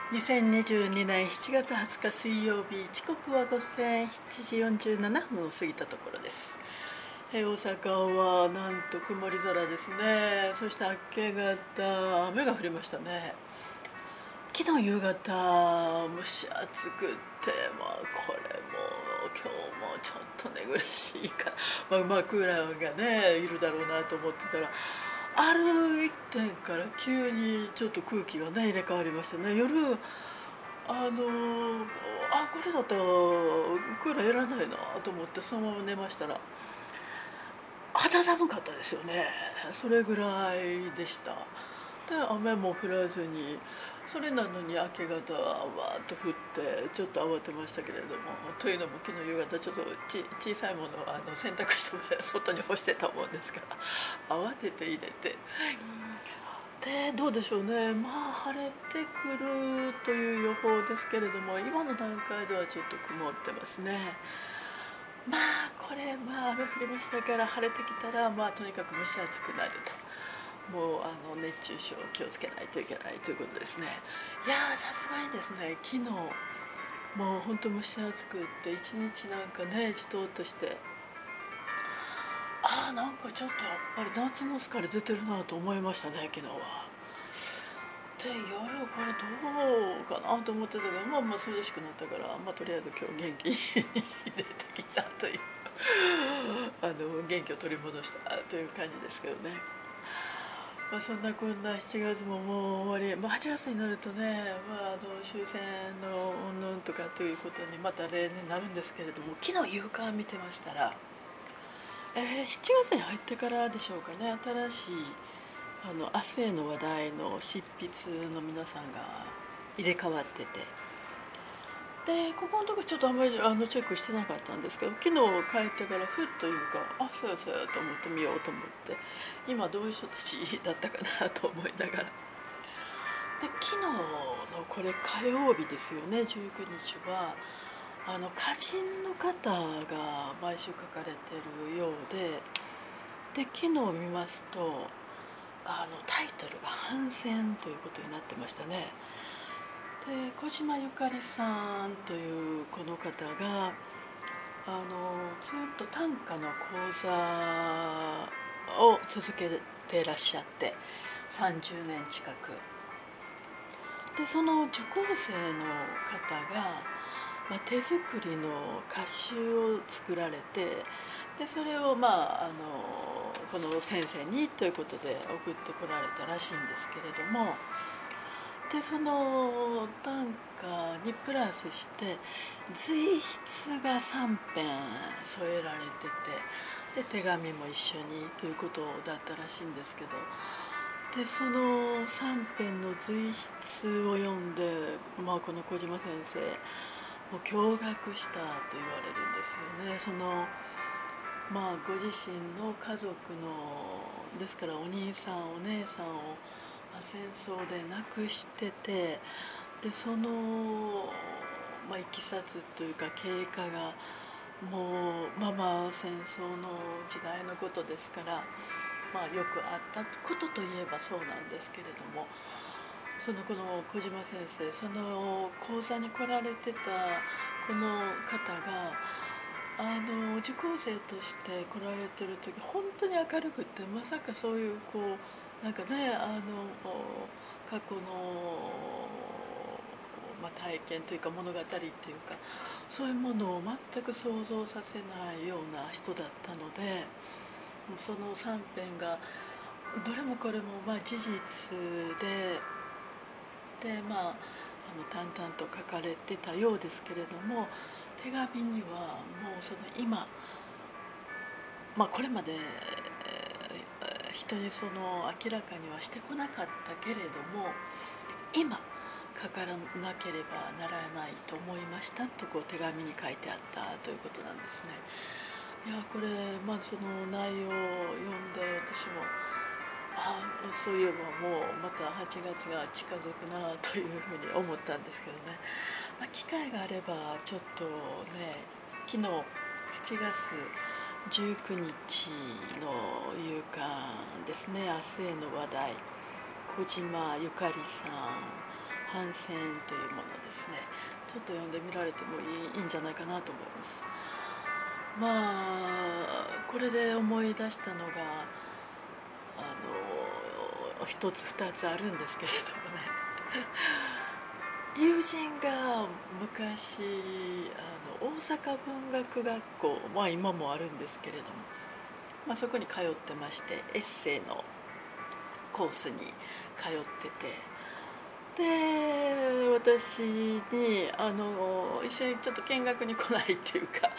2022年7月20日水曜日、時刻は午前7時47分を過ぎたところです。大阪はなんと曇り空ですね。そして明け方雨が降りましたね。昨日夕方蒸し暑くて、これも今日もちょっと寝苦しいから、クーラーがねいるだろうなと思ってたら、ある一点から急にちょっと空気がね入れ替わりましてね、夜これだったらクーラーいらないなと思ってそのまま寝ましたら、肌寒かったですよね。それぐらいでした。で雨も降らずに、それなのに明け方はわーっと降ってちょっと慌てましたけれども、というのも昨日夕方ちょっと小さいものを洗濯して外に干してたもんですから慌てて入れて、でどうでしょうね、晴れてくるという予報ですけれども、今の段階ではちょっと曇ってますね。これ雨降りましたから、晴れてきたらとにかく蒸し暑くなると、もう熱中症気をつけないといけないということですね。いやさすがにですね、昨日もう本当蒸し暑くって一日なんかねじとっとして、なんかちょっとやっぱり夏の疲れ出てるなと思いましたね、昨日は。で夜これどうかなと思ってたけど、涼しくなったから、とりあえず今日元気に出てきたという元気を取り戻したという感じですけどね。そんなこんな7月ももう終わり、8月になるとね、終戦の云々とかということにまた例年なるんですけれども、昨日夕刊見てましたら、7月に入ってからでしょうかね、新しい明日への話題の執筆の皆さんが入れ替わってて、でここのところちょっとあんまりチェックしてなかったんですけど、昨日帰ってからふっというか、そうやそうやと思ってみようと思って、今どういう人たちだったかなと思いながら、で昨日のこれ火曜日ですよね、19日は歌人の方が毎週書かれてるようで、昨日見ますとタイトルが反戦ということになってましたね。で小島ゆかりさんというこの方がずっと短歌の講座を続けていらっしゃって、30年近くで、その受講生の方が、手作りの歌集を作られて、でそれをこの先生にということで送ってこられたらしいんですけれども、でその短歌にプラスして随筆が3編添えられてて、で手紙も一緒にということだったらしいんですけど、でその3編の随筆を読んで、この小島先生もう驚愕したと言われるんですよね。ご自身の家族のですから、お兄さんお姉さんを戦争で亡くしてて、でその、いきさつというか経過がもう戦争の時代のことですから、よくあったことといえばそうなんですけれども、この小島先生、その講座に来られてたこの方が受講生として来られてる時、本当に明るくって、まさかそういうなんかね過去の、体験というか物語っていうか、そういうものを全く想像させないような人だったので、その3編がどれもこれも事実で淡々と書かれてたようですけれども、手紙にはもう今、これまで人に明らかにはしてこなかったけれども、今書かなければならないと思いましたと手紙に書いてあったということなんですね。いやこれ、その内容を読んで、私もそういえばもうまた8月が近づくなというふうに思ったんですけどね。機会があればちょっとね、昨日7月19日の夕刊ですね、明日への話題、小島ゆかりさん、 反戦というものですね。ちょっと読んでみられてもいいんじゃないかなと思います。まあこれで思い出したのが一つ二つあるんですけれどもね友人が昔大阪文学学校、まあ今もあるんですけれども、まあ、そこに通ってまして、エッセイのコースに通ってて、で私に一緒にちょっと見学に来ないっていうか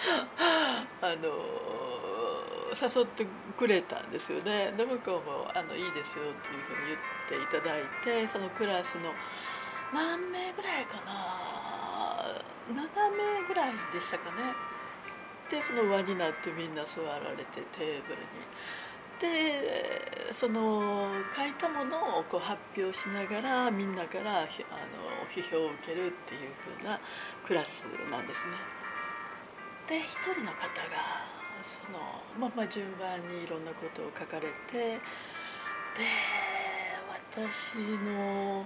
誘ってくれたんですよね。で向こうもいいですよっていうふうに言っていただいて、そのクラスの何名ぐらいかな、7名ぐらいでしたかね。でその輪になってみんな座られてテーブルに、でその書いたものをこう発表しながらみんなから批評を受けるっていう風なクラスなんですね。で一人の方が順番にいろんなことを書かれて、で私の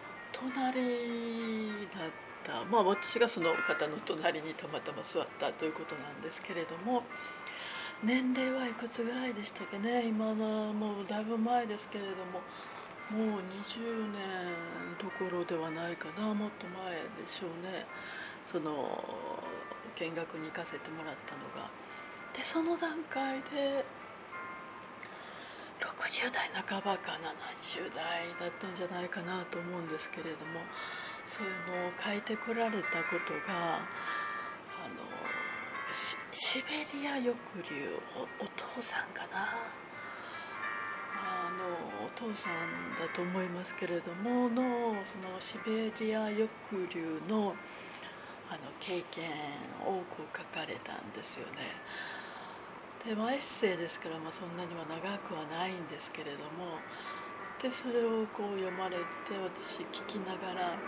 隣だった、私がその方の隣にたまたま座ったということなんですけれども、年齢はいくつぐらいでしたっけね。今はもうだいぶ前ですけれども、もう20年どころではないかな、もっと前でしょうね。その見学に行かせてもらったのが。でその段階で60代半ばか70代だったんじゃないかなと思うんですけれども、そういうのを書いてこられたことがシベリア抑留、お父さんかな、お父さんだと思いますけれどもそのシベリア抑留の経験をこう書かれたんですよね。でエッセイですから、そんなには長くはないんですけれども、でそれをこう読まれて、私聞きながらね、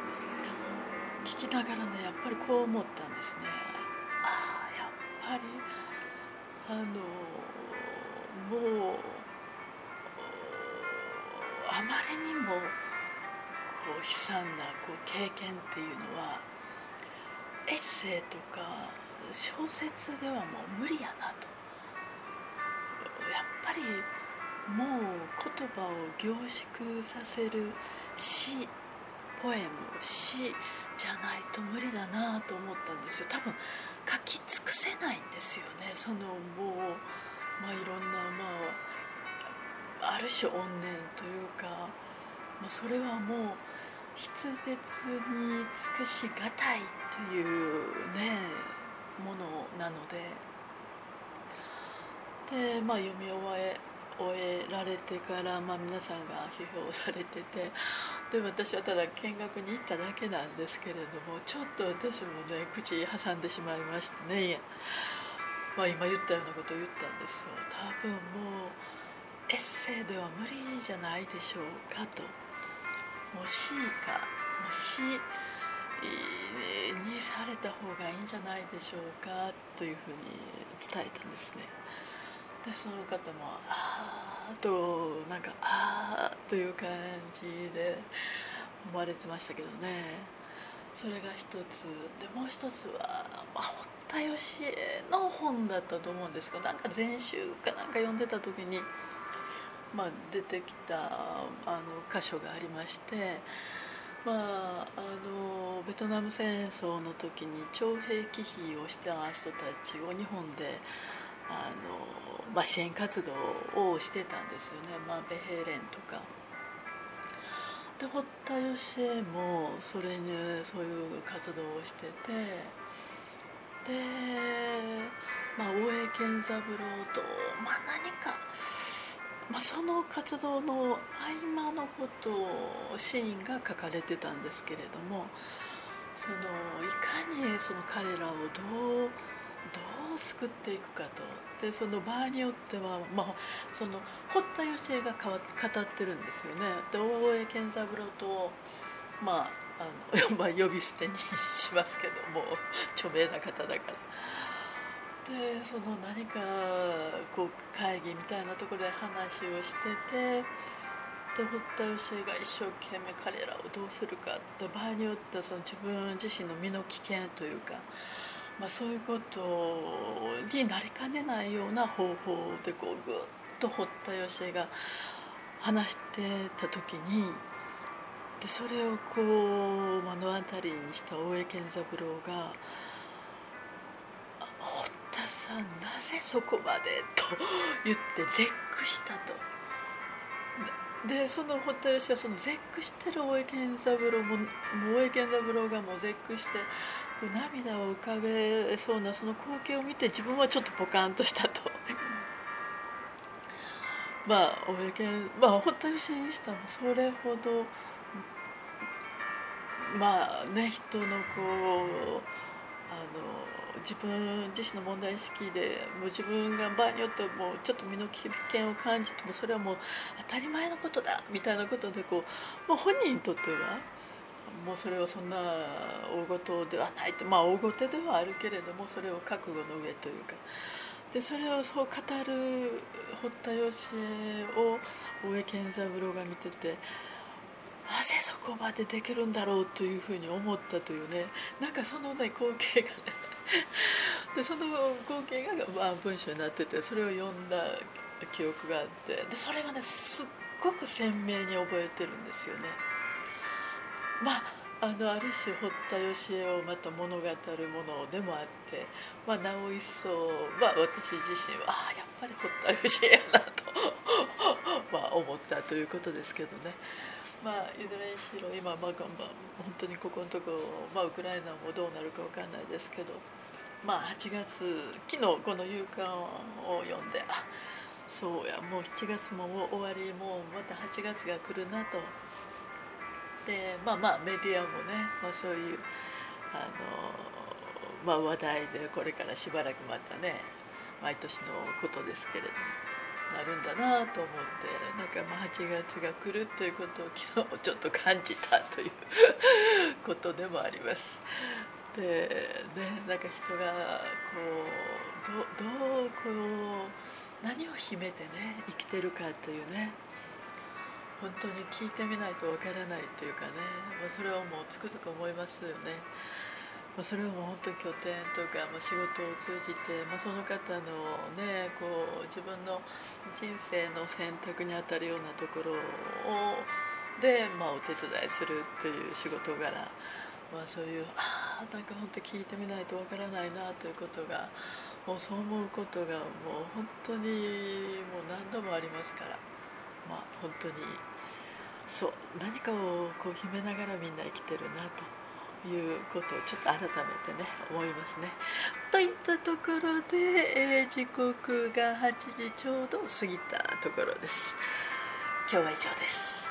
やっぱりこう思ったんですね。やっぱりもうあまりにもこう悲惨なこう経験っていうのはエッセイとか小説ではもう無理やなと。やっぱりもう言葉を凝縮させる詩、ポエム、詩じゃないと無理だなと思ったんですよ。多分書き尽くせないんですよね。そのもう、いろんな、ある種怨念というか、それはもう筆舌に尽くしがたいというねものなので、読み終えられてから、皆さんが批評されてて、で私はただ見学に行っただけなんですけれども、ちょっと私もね口挟んでしまいましてね、今言ったようなことを言ったんですよ。多分もうエッセイでは無理じゃないでしょうかと。もう詩にされた方がいいんじゃないでしょうかというふうに伝えたんですね。でその方もという感じで思われてましたけどね。それが一つで、もう一つは、堀田芳恵の本だったと思うんですけど、なんか全集かなんか読んでた時に、出てきた箇所がありまして、ベトナム戦争の時に徴兵忌避をした人たちを日本で支援活動をしてたんですよね。ベヘーレンとかで、堀田芳恵もそういう活動をしてて、で大江健三郎と何か、その活動の合間のことをシーンが書かれてたんですけれども、いかにその彼らをどう救っていくかと。でその場合によっては、その堀田芳恵が語ってるんですよね。で大江健三郎と呼び捨てにしますけども著名な方だから。で何かこう会議みたいなところで話をしてて、 で堀田芳恵が一生懸命彼らをどうするかって場合によってはその自分自身の身の危険というか、そういうことになりかねないような方法でぐっと堀田芳恵が話してた時に、でそれを目の当たりにした大江健三郎が堀田さんなぜそこまでと言って絶句したと。でその堀田芳はその絶句してる大江健三郎も大江健三郎がもう絶句して涙を浮かべそうなその光景を見て自分はちょっとポカンとしたと大江健堀田芳にしたらそれほど人の自分自身の問題意識でもう自分が場合によってはもうちょっと身の危険を感じてもそれはもう当たり前のことだみたいなことでもう本人にとってはもうそれはそんな大事ではないと、大事ではあるけれどもそれを覚悟の上というかでそれをそう語る堀田芳恵を大江健三郎が見ててなぜそこまでできるんだろうというふうに思ったというね、なんかそのね光景がねでその光景が文章になっててそれを読んだ記憶があってでそれがねすっごく鮮明に覚えてるんですよね。ある種堀田芳恵をまた物語るものでもあって、なお一層、私自身はやっぱり堀田芳恵やなと思ったということですけどね。いずれにしろ今、本当にここのところ、ウクライナもどうなるか分かんないですけど、8月昨日この夕刊を読んでそうやもう7月も終わりもうまた8月が来るなと。でメディアもね、そういう話題でこれからしばらくまたね毎年のことですけれどもなるんだなと思って8月が来るということを昨日ちょっと感じたということでもあります。でね人がどう何を秘めてね生きてるかというね本当に聞いてみないとわからないというかね、それはもうつくづく思いますよね。それをもう本当に拠点とか、仕事を通じて、その方のね自分の人生の選択にあたるようなところで、お手伝いするという仕事柄、そういう本当聞いてみないとわからないなということがもうそう思うことがもう本当にもう何度もありますから、本当にそう何かを秘めながらみんな生きてるなということをちょっと改めてね思いますね。といったところで、時刻が8時ちょうど過ぎたところです。今日は以上です。